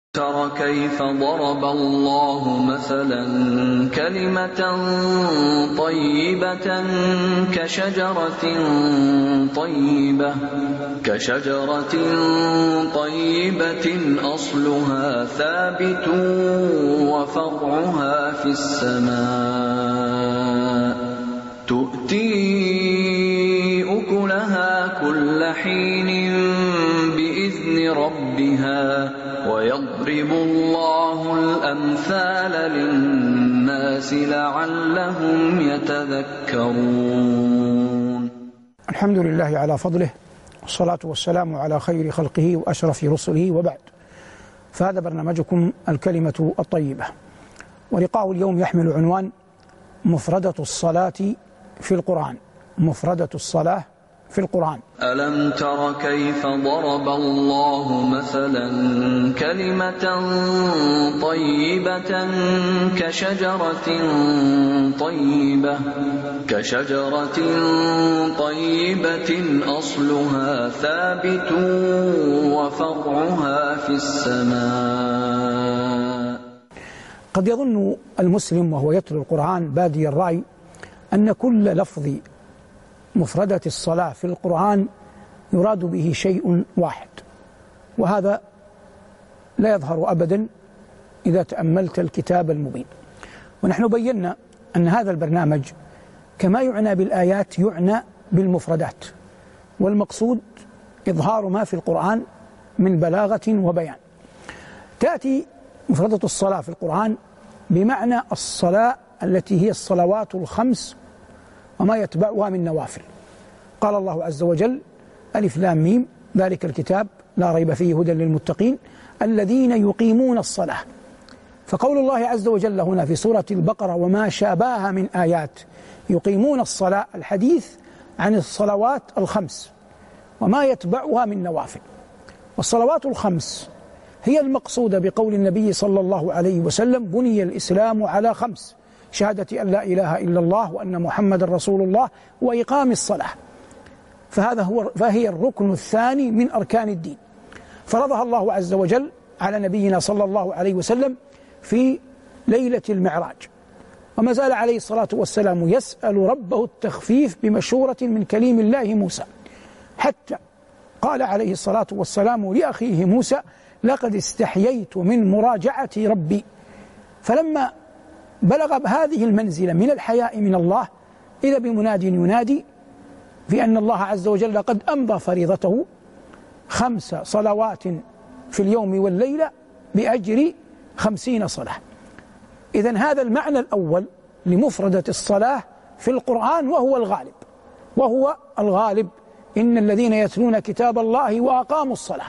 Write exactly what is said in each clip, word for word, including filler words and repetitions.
تَرَ كَيْفَ ضَرَبَ اللَّهُ مَثَلًا كَلِمَةً طَيِّبَةً كَشَجَرَةٍ طَيِّبَةٍ كَشَجَرَةٍ طَيِّبَةٍ أَصْلُهَا ثَابِتٌ وَفَرْعُهَا فِي السَّمَاءِ تُؤْتِي أُكُلَهَا كُلَّ حِينٍ بِإِذْنِ رَبِّهَا وَيَضْرِبُ اللَّهُ الْأَمْثَالَ لِلنَّاسِ لَعَلَّهُمْ يَتَذَكَّرُونَ. الحمد لله على فضله والصلاة والسلام على خير خلقه وأشرف رسله، وبعد، فهذا برنامجكم الكلمة الطيبة، ولقاء اليوم يحمل عنوان مفردة الصلاة في القرآن. مفردة الصلاة في القرآن. ألم تر كيف ضرب الله مثلا كلمة طيبة كشجرة طيبة كشجرة طيبة أصلها ثابت وفرعها في السماء. قد يظن المسلم وهو يتلو القرآن بادي الرأي أن كل لفظ مفردة الصلاة في القرآن يراد به شيء واحد، وهذا لا يظهر أبدا إذا تأملت الكتاب المبين. ونحن بينا أن هذا البرنامج كما يعنى بالآيات يعنى بالمفردات، والمقصود إظهار ما في القرآن من بلاغة وبيان. تأتي مفردة الصلاة في القرآن بمعنى الصلاة التي هي الصلوات الخمس وما يتبعها من نوافل. قال الله عز وجل: ألف لام ميم ذلك الكتاب لا ريب فيه هدى للمتقين الذين يقيمون الصلاة. فقول الله عز وجل هنا في سورة البقرة وما شابهها من آيات يقيمون الصلاة، الحديث عن الصلوات الخمس وما يتبعها من نوافل. والصلوات الخمس هي المقصودة بقول النبي صلى الله عليه وسلم: بني الإسلام على خمس: شهادة أن لا إله إلا الله وأن محمد رسول الله وإقام الصلاة. فهذا هو فهي الركن الثاني من أركان الدين، فرضها الله عز وجل على نبينا صلى الله عليه وسلم في ليلة المعراج، وما زال عليه الصلاة والسلام يسأل ربه التخفيف بمشورة من كليم الله موسى، حتى قال عليه الصلاة والسلام لأخيه موسى: لقد استحييت من مراجعة ربي. فلما بلغ بهذه المنزلة من الحياء من الله إذا بمناد ينادي في أن الله عز وجل قد أمضى فريضته خمس صلوات في اليوم والليلة بأجر خمسين صلاة. إذن هذا المعنى الأول لمفردة الصلاة في القرآن، وهو الغالب وهو الغالب إن الذين يتلون كتاب الله وأقاموا الصلاة.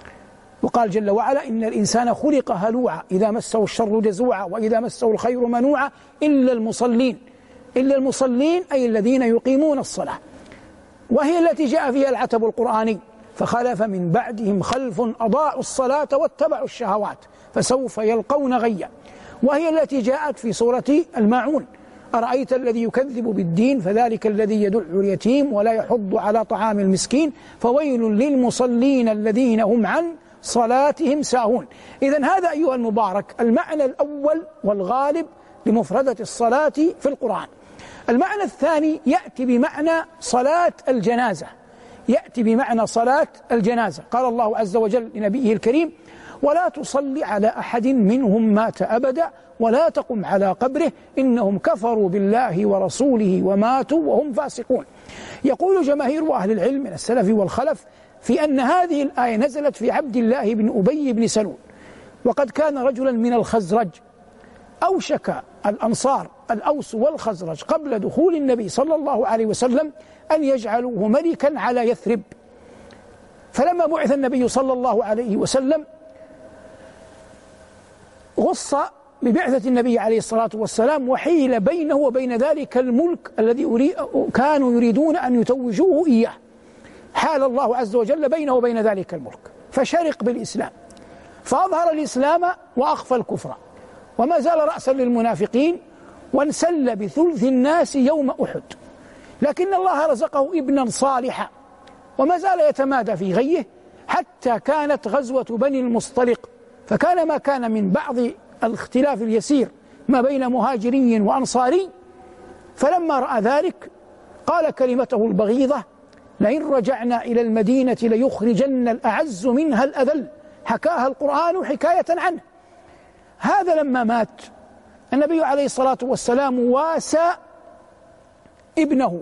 وقال جل وعلا: إن الإنسان خلق هلوعا إذا مسه الشر جزوعا وإذا مسه الخير منوعا إلا المصلين. إلا المصلين أي الذين يقيمون الصلاة، وهي التي جاء فيها العتب القرآني: فخلف من بعدهم خلف أضاعوا الصلاة واتبعوا الشهوات فسوف يلقون غيا. وهي التي جاءت في سورة الماعون: أرأيت الذي يكذب بالدين فذلك الذي يدع اليتيم ولا يحض على طعام المسكين فويل للمصلين الذين هم عن صلاتهم ساهون. إذن هذا أيها المبارك المعنى الأول والغالب لمفردة الصلاة في القرآن. المعنى الثاني يأتي بمعنى صلاة الجنازة، يأتي بمعنى صلاة الجنازة. قال الله عز وجل لنبيه الكريم: ولا تصلي على أحد منهم مات أبدا ولا تقم على قبره إنهم كفروا بالله ورسوله وماتوا وهم فاسقون. يقول جماهير أهل العلم من السلف والخلف في أن هذه الآية نزلت في عبد الله بن أبي بن سلول، وقد كان رجلا من الخزرج. أوشك الأنصار الأوس والخزرج قبل دخول النبي صلى الله عليه وسلم أن يجعلوه ملكا على يثرب. فلما بعث النبي صلى الله عليه وسلم غص ببعثة النبي عليه الصلاة والسلام، وحيل بينه وبين ذلك الملك الذي كانوا يريدون أن يتوجوه إياه. حال الله عز وجل بينه وبين ذلك الملك، فشرق بالإسلام، فأظهر الإسلام وأخفى الكفر، وما زال رأسا للمنافقين، وانسل بثلث الناس يوم أحد. لكن الله رزقه ابنا صالحا، وما زال يتمادى في غيه، حتى كانت غزوة بني المصطلق فكان ما كان من بعض الاختلاف اليسير ما بين مهاجري وأنصاري، فلما رأى ذلك قال كلمته البغيضة: لئن رجعنا إلى المدينة ليخرجن الأعز منها الأذل، حكاها القرآن حكاية عنه. هذا لما مات النبي عليه الصلاة والسلام واسى ابنه،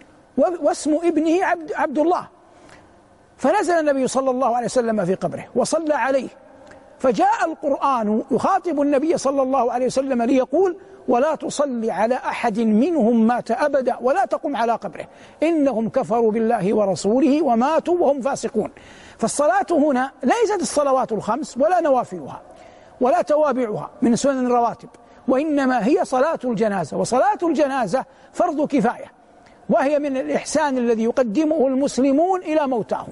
واسم ابنه عبد, عبد الله، فنزل النبي صلى الله عليه وسلم في قبره وصلى عليه، فجاء القرآن يخاطب النبي صلى الله عليه وسلم ليقول: ولا تصلي على أحد منهم مات أبدا ولا تقم على قبره إنهم كفروا بالله ورسوله وماتوا وهم فاسقون. فالصلاة هنا ليست الصلوات الخمس ولا نوافلها ولا توابعها من سنن الرواتب، وإنما هي صلاة الجنازة، وصلاة الجنازة فرض كفاية، وهي من الإحسان الذي يقدمه المسلمون إلى موتاهم،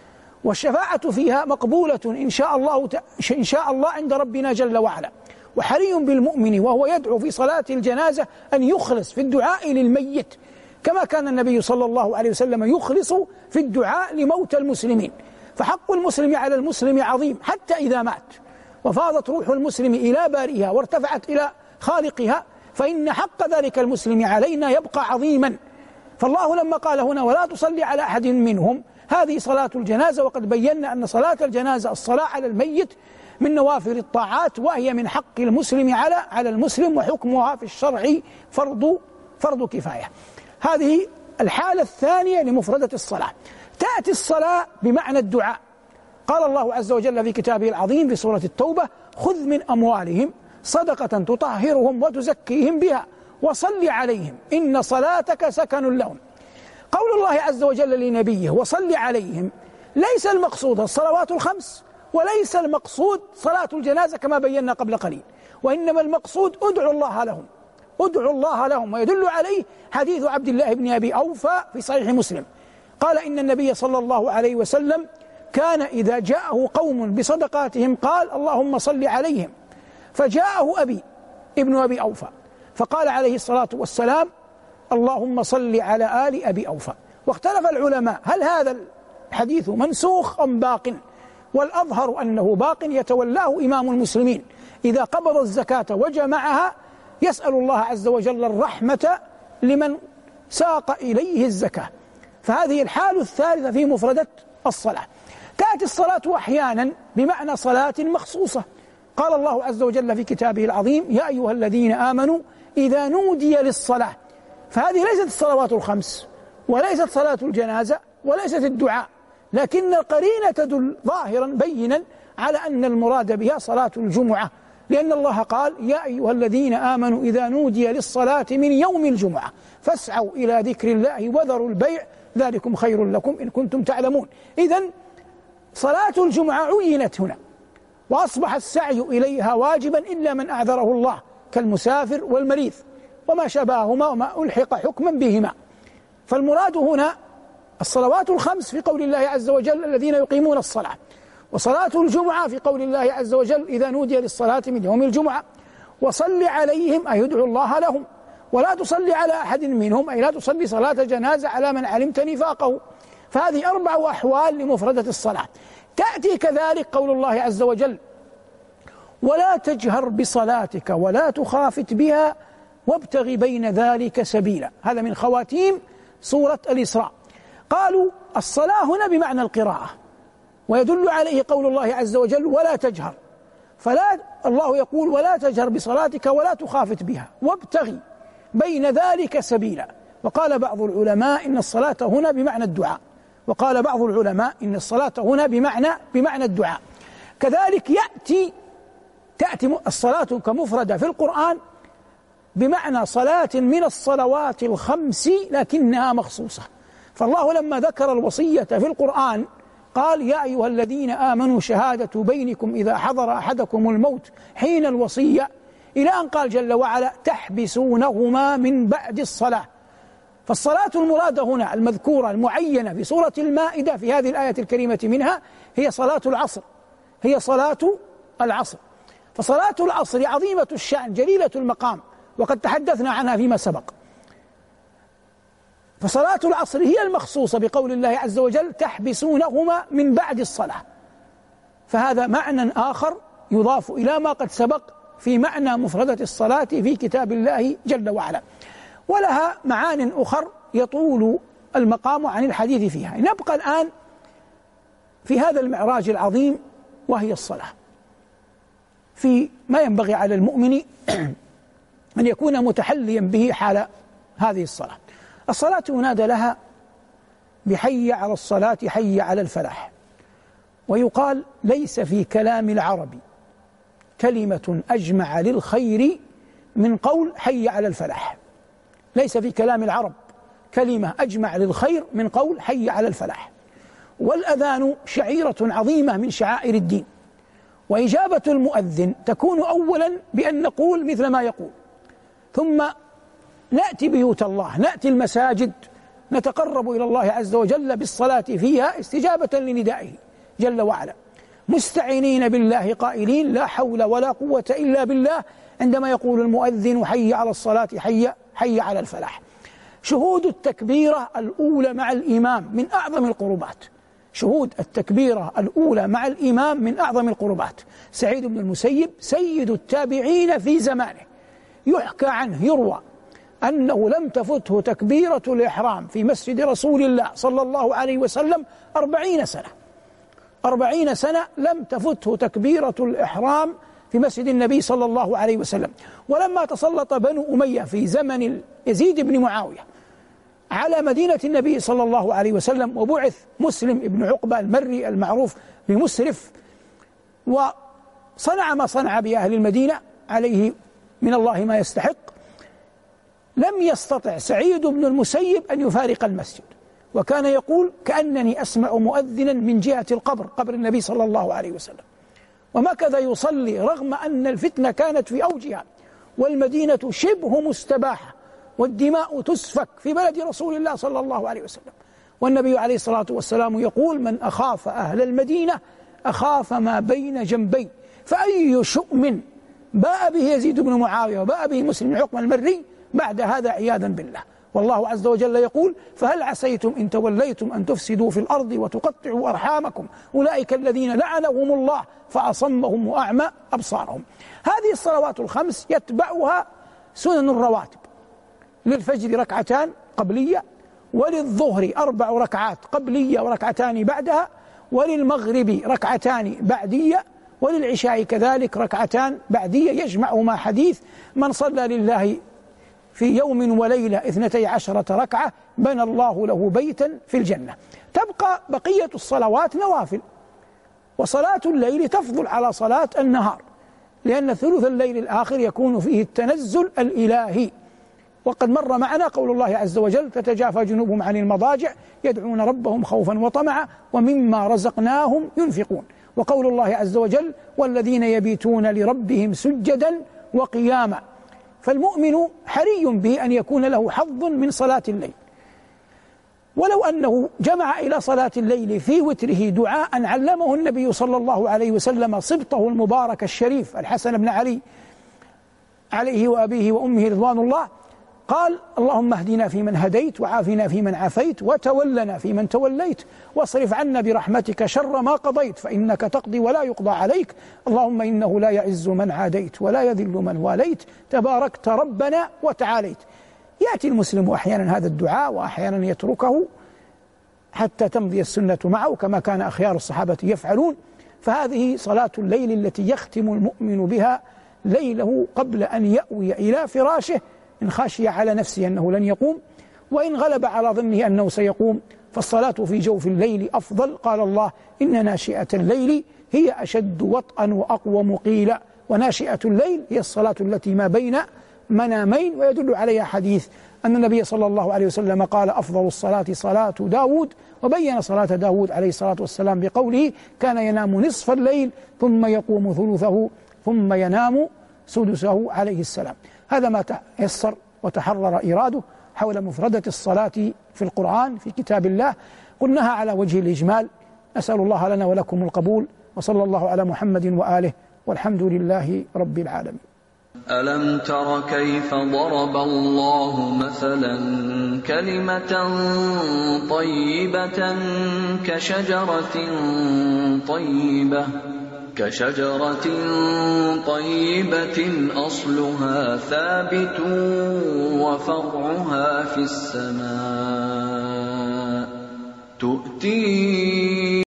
والشفاعة فيها مقبولة إن شاء الله إن شاء الله عند ربنا جل وعلا. وحري بالمؤمن وهو يدعو في صلاة الجنازة أن يخلص في الدعاء للميت، كما كان النبي صلى الله عليه وسلم يخلص في الدعاء لموتى المسلمين. فحق المسلم على المسلم عظيم، حتى إذا مات وفاضت روح المسلم إلى بارئها وارتفعت إلى خالقها، فإن حق ذلك المسلم علينا يبقى عظيما. فالله لما قال هنا: ولا تصلي على أحد منهم، هذه صلاة الجنازة، وقد بينا أن صلاة الجنازة الصلاة على الميت من نوافل الطاعات، وهي من حق المسلم على على المسلم، وحكمها في الشرع فرض فرض كفاية. هذه الحالة الثانية لمفردة الصلاة. تأتي الصلاة بمعنى الدعاء. قال الله عز وجل في كتابه العظيم في سورة التوبة: خذ من أموالهم صدقة تطهرهم وتزكيهم بها وصل عليهم إن صلاتك سكن لهم. قول الله عز وجل لنبيه وصل عليهم ليس المقصود الصلوات الخمس، وليس المقصود صلاة الجنازة كما بينا قبل قليل، وإنما المقصود ادعوا الله لهم، ادعوا الله لهم. ويدل عليه حديث عبد الله بن أبي أوفى في صحيح مسلم، قال إن النبي صلى الله عليه وسلم كان إذا جاءه قوم بصدقاتهم قال: اللهم صل عليهم. فجاءه أبي ابن أبي أوفى فقال عليه الصلاة والسلام: اللهم صل على آل أبي أوفى. واختلف العلماء هل هذا الحديث منسوخ أم باق، والأظهر أنه باق يتولاه إمام المسلمين إذا قبض الزكاة وجمعها، يسأل الله عز وجل الرحمة لمن ساق إليه الزكاة. فهذه الحال الثالثة في مفردة الصلاة. تأتي الصلاة أحيانا بمعنى صلاة مخصوصة. قال الله عز وجل في كتابه العظيم: يا أيها الذين آمنوا إذا نودي للصلاة. فهذه ليست الصلوات الخمس، وليست صلاة الجنازة، وليست الدعاء، لكن القرينة تدل ظاهرا بينا على أن المراد بها صلاة الجمعة، لأن الله قال: يا أيها الذين آمنوا إذا نودي للصلاة من يوم الجمعة فاسعوا إلى ذكر الله وذروا البيع ذلكم خير لكم إن كنتم تعلمون. إذن صلاة الجمعة عينت هنا، وأصبح السعي إليها واجبا إلا من أعذره الله كالمسافر والمريض وما شابههما وما ألحق حكما بهما. فالمراد هنا الصلوات الخمس في قول الله عز وجل: الذين يقيمون الصلاة، وصلاة الجمعة في قول الله عز وجل: إذا نودي للصلاة من يوم الجمعة. وصل عليهم أي يدعو الله لهم، ولا تصلي على أحد منهم أي لا تصلي صلاة جنازة على من علمت نفاقه. فهذه أربع أحوال لمفردة الصلاة. تأتي كذلك قول الله عز وجل: ولا تجهر بصلاتك ولا تخافت بها وابتغ بين ذلك سبيلا. هذا من خواتيم سورة الإسراء. قالوا الصلاة هنا بمعنى القراءة، ويدل عليه قول الله عز وجل: ولا تجهر. فلا الله يقول: ولا تجهر بصلاتك ولا تخافت بها وابتغ بين ذلك سبيلا. وقال بعض العلماء إن الصلاة هنا بمعنى الدعاء، وقال بعض العلماء إن الصلاة هنا بمعنى بمعنى الدعاء. كذلك يأتي تأتي الصلاة كمفردة في القرآن بمعنى صلاة من الصلوات الخمس لكنها مخصوصة. فالله لما ذكر الوصية في القرآن قال: يا أيها الذين آمنوا شهادة بينكم إذا حضر أحدكم الموت حين الوصية، إلى أن قال جل وعلا: تحبسونهما من بعد الصلاة. فالصلاة المرادة هنا المذكورة المعينة في سورة المائدة في هذه الآية الكريمة منها هي صلاة العصر، هي صلاة العصر. فصلاة العصر عظيمة الشأن جليلة المقام، وقد تحدثنا عنها فيما سبق. فصلاة العصر هي المخصوصة بقول الله عز وجل: تحبسونهما من بعد الصلاة. فهذا معنى آخر يضاف إلى ما قد سبق في معنى مفردة الصلاة في كتاب الله جل وعلا، ولها معان أخر يطول المقام عن الحديث فيها. نبقى الآن في هذا المعراج العظيم وهي الصلاة، في ما ينبغي على المؤمن أن يكون متحليا به حال هذه الصلاة. الصلاة ينادى لها بحي على الصلاة حي على الفلاح، ويقال ليس في كلام العرب كلمة أجمع للخير من قول حي على الفلاح. ليس في كلام العرب كلمة أجمع للخير من قول حي على الفلاح. والأذان شعيرة عظيمة من شعائر الدين، وإجابة المؤذن تكون أولا بأن نقول مثل ما يقول، ثم نأتي بيوت الله، نأتي المساجد نتقرب إلى الله عز وجل بالصلاة فيها استجابة لندائه جل وعلا، مستعينين بالله قائلين لا حول ولا قوة إلا بالله عندما يقول المؤذن حي على الصلاة حي حي على الفلاح. شهود التكبيرة الأولى مع الإمام من أعظم القربات، شهود التكبيرة الأولى مع الإمام من أعظم القربات. سعيد بن المسيب سيد التابعين في زمانه، يحكى عنه يروى أنه لم تفته تكبيرة الإحرام في مسجد رسول الله صلى الله عليه وسلم أربعين سنة، أربعين سنة لم تفته تكبيرة الإحرام في مسجد النبي صلى الله عليه وسلم. ولما تسلط بنو أمية في زمن يزيد بن معاوية على مدينة النبي صلى الله عليه وسلم، وبعث مسلم بن عقبة المري المعروف بمسرف، وصنع ما صنع بأهل المدينة عليه من الله ما يستحق، لم يستطع سعيد بن المسيب أن يفارق المسجد، وكان يقول كأنني أسمع مؤذنا من جهة القبر، قبر النبي صلى الله عليه وسلم، ومكث يصلي رغم أن الفتنة كانت في أوجها والمدينة شبه مستباحة والدماء تسفك في بلد رسول الله صلى الله عليه وسلم، والنبي عليه الصلاة والسلام يقول من أخاف أهل المدينة أخاف ما بين جنبي. فأي شؤم باء به يزيد بن معاوية وباء به مسلم بن عقبة المري بعد هذا عياذا بالله. والله عز وجل يقول فهل عسيتم إن توليتم أن تفسدوا في الأرض وتقطعوا أرحامكم أولئك الذين لعنهم الله فأصمهم وأعمى أبصارهم. هذه الصلوات الخمس يتبعها سنن الرواتب، للفجر ركعتان قبلية، وللظهر أربع ركعات قبلية وركعتان بعدها، وللمغرب ركعتان بعدية، وللعشاء كذلك ركعتان بعدية، يجمعهما حديث من صلى لله في يوم وليلة اثنتي عشرة ركعة بنى الله له بيتا في الجنة. تبقى بقية الصلوات نوافل، وصلاة الليل تفضل على صلاة النهار، لأن ثلث الليل الآخر يكون فيه التنزل الإلهي. وقد مر معنا قول الله عز وجل تتجافى جنوبهم عن المضاجع يدعون ربهم خوفا وطمعا ومما رزقناهم ينفقون، وقول الله عز وجل والذين يبيتون لربهم سجدا وقياما. فالمؤمن حري به أن يكون له حظ من صلاة الليل، ولو أنه جمع إلى صلاة الليل في وتره دعاء علمه النبي صلى الله عليه وسلم صبطه المبارك الشريف الحسن بن علي عليه وأبيه وأمه رضوان الله، قال اللهم اهدنا فيمن هديت وعافنا فيمن عافيت وتولنا فيمن توليت واصرف عنا برحمتك شر ما قضيت فإنك تقضي ولا يقضى عليك، اللهم إنه لا يعز من عاديت ولا يذل من واليت تباركت ربنا وتعاليت. يأتي المسلم أحيانا هذا الدعاء وأحيانا يتركه حتى تمضي السنة معه كما كان أخيار الصحابة يفعلون. فهذه صلاة الليل التي يختم المؤمن بها ليله قبل أن يأوي إلى فراشه، إن خشي على نفسه أنه لن يقوم، وإن غلب على ظنه أنه سيقوم فالصلاة في جوف الليل أفضل. قال الله إن ناشئة الليل هي أشد وطئا وأقوم قيلا، وناشئة الليل هي الصلاة التي ما بين منامين. ويدل عليها حديث أن النبي صلى الله عليه وسلم قال أفضل الصلاة صلاة داود، وبين صلاة داود عليه الصلاة والسلام بقوله كان ينام نصف الليل ثم يقوم ثلثه ثم ينام سدسه عليه السلام. هذا ما تيسر وتحرر إراده حول مفردة الصلاة في القرآن في كتاب الله، قلناها على وجه الإجمال. أسأل الله لنا ولكم القبول، وصلى الله على محمد وآله، والحمد لله رب العالمين. ألم تر كيف ضرب الله مثلا كلمة طيبة كشجرة طيبة كشجرة طيبة أصلها ثابت وفرعها في السماء تؤتي